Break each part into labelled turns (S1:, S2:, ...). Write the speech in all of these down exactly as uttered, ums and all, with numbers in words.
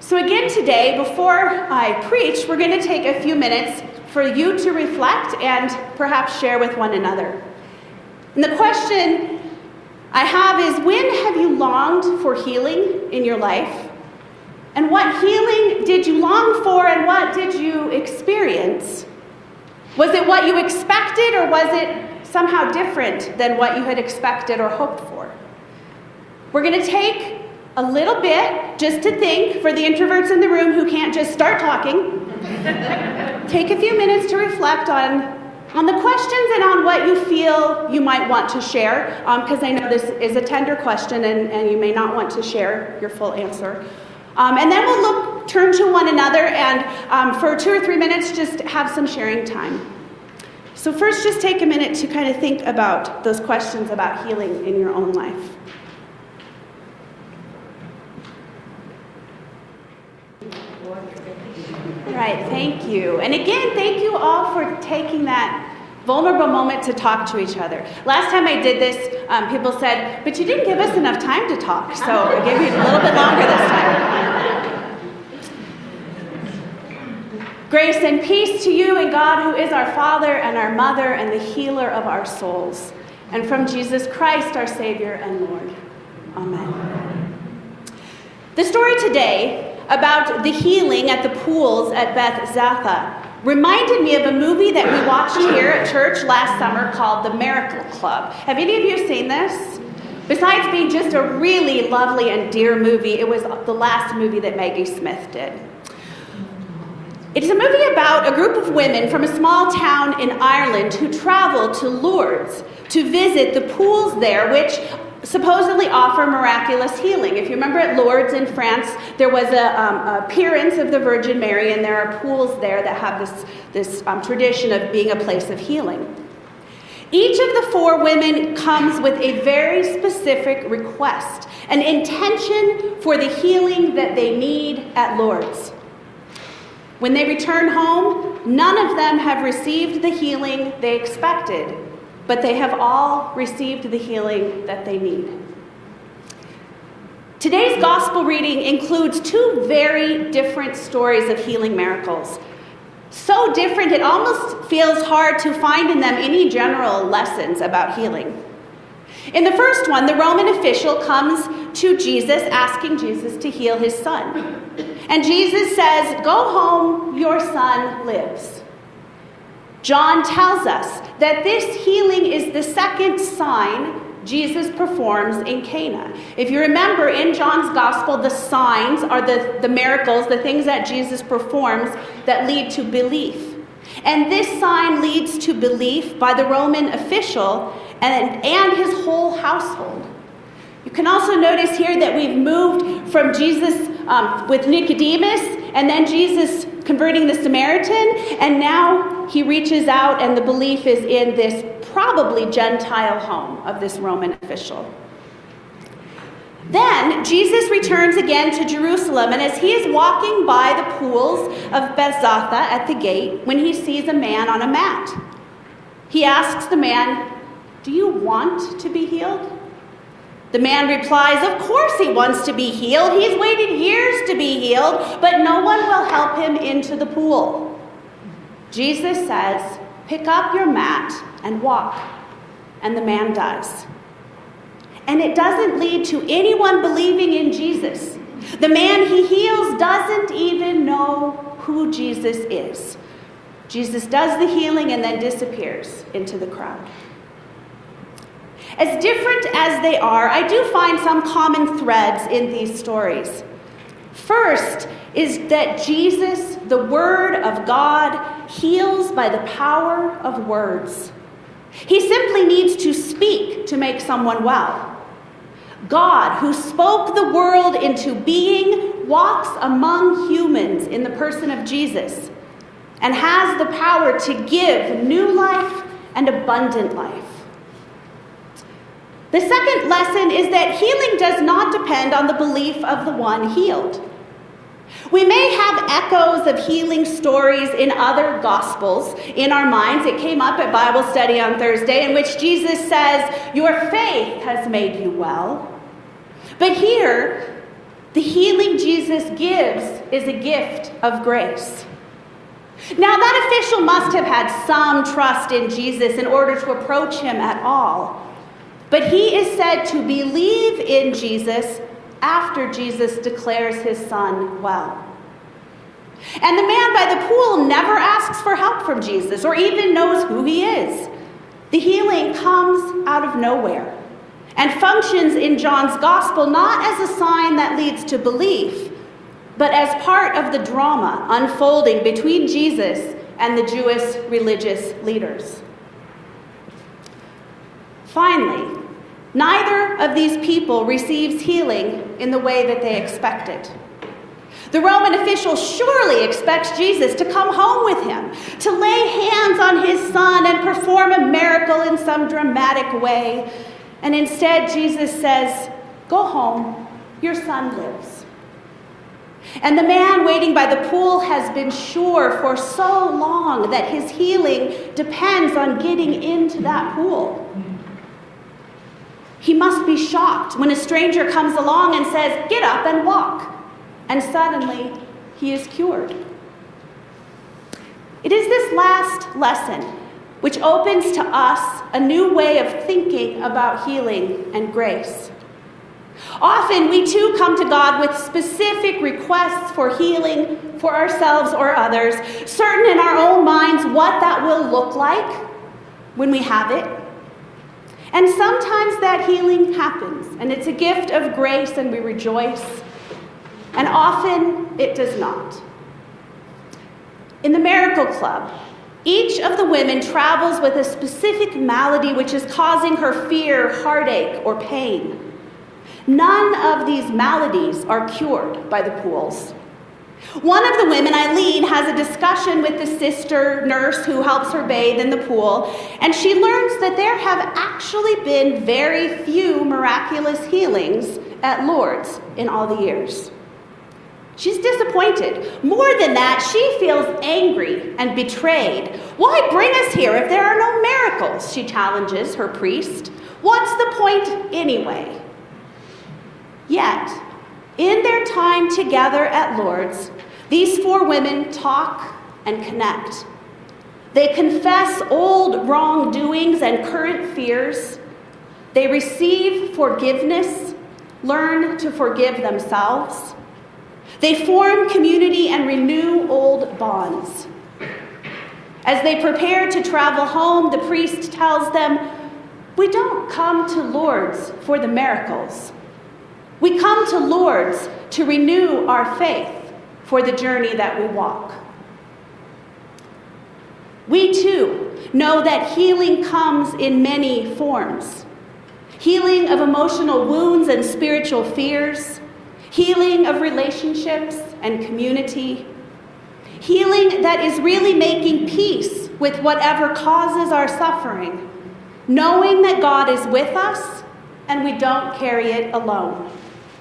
S1: So again today, before I preach, we're going to take a few minutes for you to reflect and perhaps share with one another. And the question I have is, when have you longed for healing in your life? And what healing did you long for, and what did you experience? Was it what you expected, or was it somehow different than what you had expected or hoped for? We're going to take a little bit just to think, for the introverts in the room who can't just start talking. Take a few minutes to reflect on, on the questions and on what you feel you might want to share, because um, I know this is a tender question and, and you may not want to share your full answer. Um, and then we'll look, turn to one another, and um, for two or three minutes, just have some sharing time. So first, just take a minute to kind of think about those questions about healing in your own life. Right, thank you. And again, thank you all for taking that vulnerable moment to talk to each other. Last time I did this, um, people said, but you didn't give us enough time to talk, so I gave you a little bit longer this time. Grace and peace to you and God, who is our Father and our Mother and the healer of our souls, and from Jesus Christ, our Savior and Lord. Amen. The story today about the healing at the pools at Beth Zatha reminded me of a movie that we watched here at church last summer called The Miracle Club. Have any of you seen this? Besides being just a really lovely and dear movie, it was the last movie that Maggie Smith did. It's a movie about a group of women from a small town in Ireland who travel to Lourdes to visit the pools there, which supposedly offer miraculous healing. If you remember at Lourdes in France, there was a um, appearance of the Virgin Mary, and there are pools there that have this, this um, tradition of being a place of healing. Each of the four women comes with a very specific request, an intention for the healing that they need at Lourdes. When they return home, none of them have received the healing they expected, but they have all received the healing that they need. Today's gospel reading includes two very different stories of healing miracles. So different, it almost feels hard to find in them any general lessons about healing. In the first one, the Roman official comes to Jesus, asking Jesus to heal his son. And Jesus says, "Go home, your son lives." John tells us that this healing is the second sign Jesus performs in Cana. If you remember, in John's gospel, the signs are the, the miracles, the things that Jesus performs that lead to belief. And this sign leads to belief by the Roman official and, and his whole household. You can also notice here that we've moved from Jesus um, with Nicodemus, and then Jesus converting the Samaritan, and now he reaches out, and the belief is in this probably Gentile home of this Roman official. Then Jesus returns again to Jerusalem, and as he is walking by the pools of Bethzatha at the gate, when he sees a man on a mat, he asks the man, "Do you want to be healed?" The man replies, "Of course he wants to be healed. He's waited years to be healed, but no one will help him into the pool." Jesus says, "Pick up your mat and walk." And the man does. And it doesn't lead to anyone believing in Jesus. The man he heals doesn't even know who Jesus is. Jesus does the healing and then disappears into the crowd. As different as they are, I do find some common threads in these stories. First is that Jesus, the Word of God, heals by the power of words. He simply needs to speak to make someone well. God, who spoke the world into being, walks among humans in the person of Jesus and has the power to give new life and abundant life. The second lesson is that healing does not depend on the belief of the one healed. We may have echoes of healing stories in other gospels in our minds. It came up at Bible study on Thursday, in which Jesus says, "Your faith has made you well." But here, The healing Jesus gives is a gift of grace. Now, that official must have had some trust in Jesus in order to approach him at all. But he is said to believe in Jesus after Jesus declares his son well. And the man by the pool never asks for help from Jesus or even knows who he is. The healing comes out of nowhere and functions in John's gospel not as a sign that leads to belief, but as part of the drama unfolding between Jesus and the Jewish religious leaders. Finally, neither of these people receives healing in the way that they expected. The Roman official surely expects Jesus to come home with him, to lay hands on his son and perform a miracle in some dramatic way. And instead, Jesus says, "Go home, your son lives." And the man waiting by the pool has been sure for so long that his healing depends on getting into that pool. He must be shocked when a stranger comes along and says, "Get up and walk." And suddenly, he is cured. It is this last lesson which opens to us a new way of thinking about healing and grace. Often, we too come to God with specific requests for healing for ourselves or others, certain in our own minds what that will look like when we have it. And sometimes that healing happens, and it's a gift of grace, and we rejoice. And often it does not. In the Miracle Club, each of the women travels with a specific malady which is causing her fear, heartache, or pain. None of these maladies are cured by the pools. One of the women, Eileen, has a discussion with the sister nurse who helps her bathe in the pool, and she learns that there have actually been very few miraculous healings at Lourdes in all the years. She's disappointed. More than that, she feels angry and betrayed. "Why bring us here if there are no miracles?" she challenges her priest. "What's the point anyway?" Yet, in their time together at Lourdes, these four women talk and connect. They confess old wrongdoings and current fears. They receive forgiveness, learn to forgive themselves. They form community and renew old bonds. As they prepare to travel home, the priest tells them, "We don't come to Lourdes for the miracles. We come to Lourdes to renew our faith for the journey that we walk." We too know that healing comes in many forms. Healing of emotional wounds and spiritual fears, healing of relationships and community, healing that is really making peace with whatever causes our suffering, knowing that God is with us and we don't carry it alone.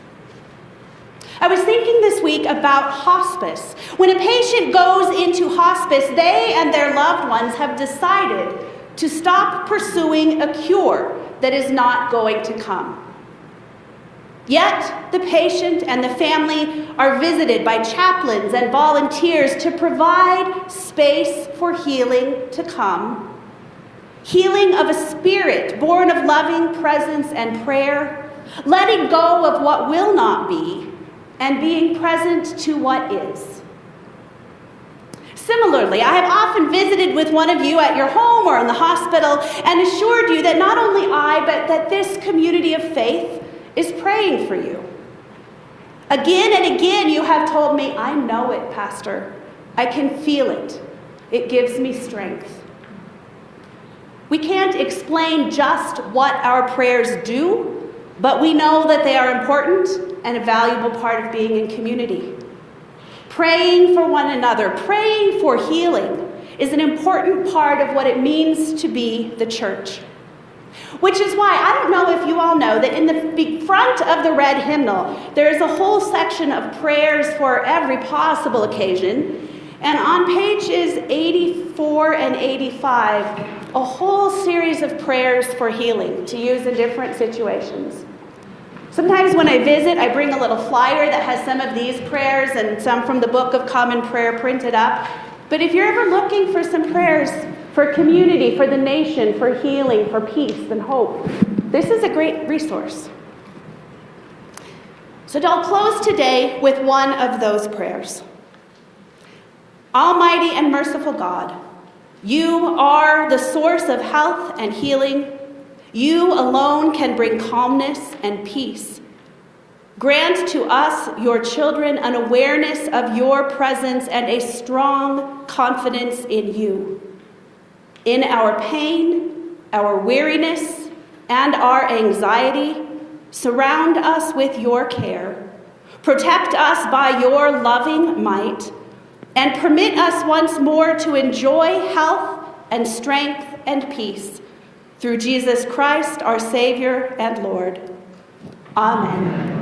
S1: I was thinking this week about hospice. When a patient goes into hospice, they and their loved ones have decided to stop pursuing a cure that is not going to come. Yet, the patient and the family are visited by chaplains and volunteers to provide space for healing to come. Healing of a spirit born of loving presence and prayer, letting go of what will not be, and being present to what is. Similarly, I have often visited with one of you at your home or in the hospital and assured you that not only I, but that this community of faith is praying for you. Again and again you have told me, "I know it, Pastor. I can feel it. It gives me strength." We can't explain just what our prayers do, but we know that they are important and a valuable part of being in community. Praying for one another, praying for healing, is an important part of what it means to be the church. Which is why, I don't know if you all know, that in the front of the red hymnal, there is a whole section of prayers for every possible occasion. And on pages eighty-four and eighty-five, a whole series of prayers for healing to use in different situations. Sometimes when I visit, I bring a little flyer that has some of these prayers and some from the Book of Common Prayer printed up. But if you're ever looking for some prayers for community, for the nation, for healing, for peace and hope, this is a great resource. So I'll close today with one of those prayers. Almighty and merciful God, you are the source of health and healing. You alone can bring calmness and peace. Grant to us, your children, an awareness of your presence and a strong confidence in you. In our pain, our weariness, and our anxiety, surround us with your care. Protect us by your loving might, and permit us once more to enjoy health and strength and peace. Through Jesus Christ, our Savior and Lord. Amen.